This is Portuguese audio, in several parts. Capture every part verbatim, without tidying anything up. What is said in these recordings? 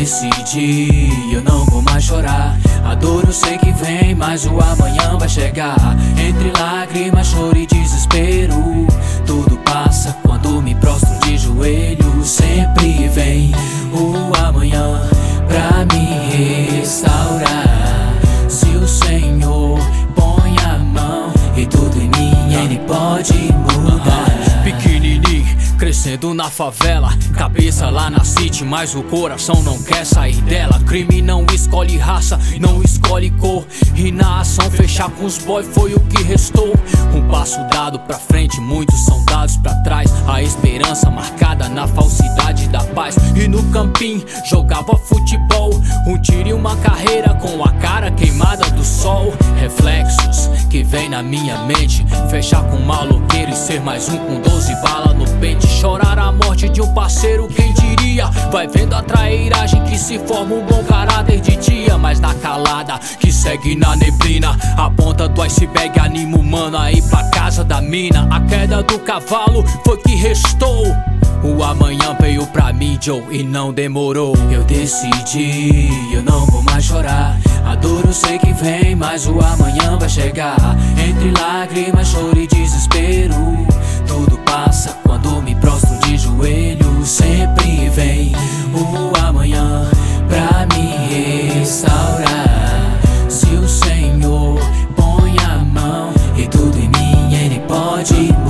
decidi, eu não vou mais chorar. A dor eu sei que vem, mas o amanhã vai chegar. Entre lágrimas, choro e desespero, tudo passa quando me prostro de joelhos. Sempre vem o amanhã pra me restaurar. Se o Senhor põe a mão e tudo em mim, Ele pode mudar. Pequenininho, crescendo na favela, cabeça lá na city, mas o coração não quer sair dela. Crime não escolhe raça, não escolhe cor, e na ação fechar com os boy foi o que restou. Um passo dado pra frente, muitos são dados pra trás. A esperança marcada na falsidade da paz. E no campinho jogava futebol, um tiro e uma carreira com a cara queimada do sol. Reflexos que vem na minha mente, fechar com um maloqueiro e ser mais um com doze balas no pente. Chorar a morte de um parceiro, quem diria? Vai vendo a trairagem que se forma um bom caráter de dia, mas na calada que segue na neblina, a ponta do iceberg anima o mano a ir pra casa da mina. A queda do cavalo foi que restou, o amanhã veio pra mim, Joe, e não demorou. Eu decidi, eu não vou mais chorar. A dor eu sei que vem, mas o amanhã vai chegar. Entre lágrimas, choro e desespero, tudo passa quando me prostro de joelhos. Sempre vem o amanhã pra me restaurar. Se o Senhor põe a mão e tudo em mim, Ele pode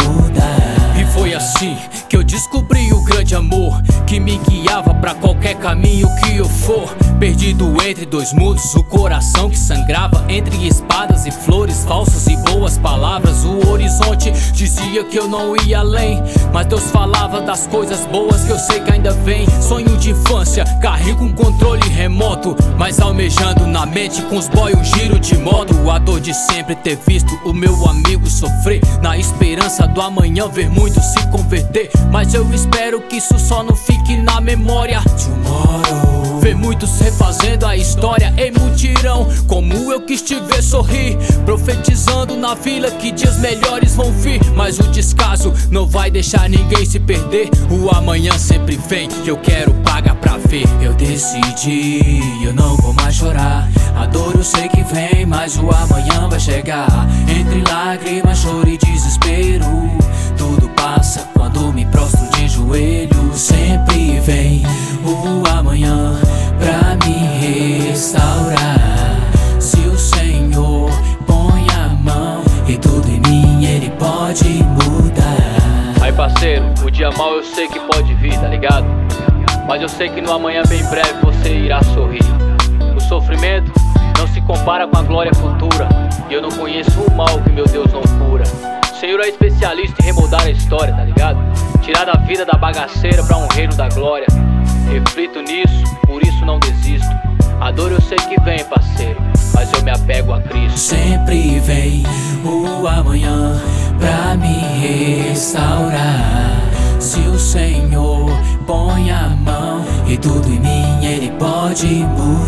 mudar. E foi assim que eu descobri o grande amor que me guiava pra qualquer caminho que eu for. Perdido entre dois mundos, o coração que sangrava entre espadas e flores falsas e boas palavras. O horizonte dizia que eu não ia além, mas Deus falava das coisas boas que eu sei que ainda vem. Sonho de infância, carrego um controle remoto, mas almejando na mente com os boy um giro de moto. A dor de sempre ter visto o meu amigo sofrer, na esperança do amanhã ver muitos se converter. Mas eu espero que isso só não fique na memória. Tomorrow, ver muitos refazendo a história em mutirão, como eu quis te ver sorrir, profetizando na vila que dias melhores vão vir. Mas o descaso não vai deixar ninguém se perder. O amanhã sempre vem, eu quero pagar pra ver. Eu decidi, eu não vou mais chorar. A dor eu sei que vem, mas o amanhã vai chegar. Entre lágrimas, choro e desespero, tudo passa quando me prostro de joelhos. Sempre vem o amanhã pra me restaurar. Se o Senhor põe a mão e tudo em mim, Ele pode mudar. Aí parceiro, o dia mal eu sei que pode vir, tá ligado? Mas eu sei que no amanhã bem breve você irá sorrir. O sofrimento não se compara com a glória futura, e eu não conheço o mal que meu Deus não cura. O Senhor é especialista em remoldar a história, tá ligado? Tirar da vida da bagaceira pra um reino da glória. Reflito nisso, por isso não desisto. A dor eu sei que vem, parceiro, mas eu me apego a Cristo. Sempre vem o amanhã pra me restaurar. Se o Senhor põe a mão e tudo em mim, Ele pode mudar.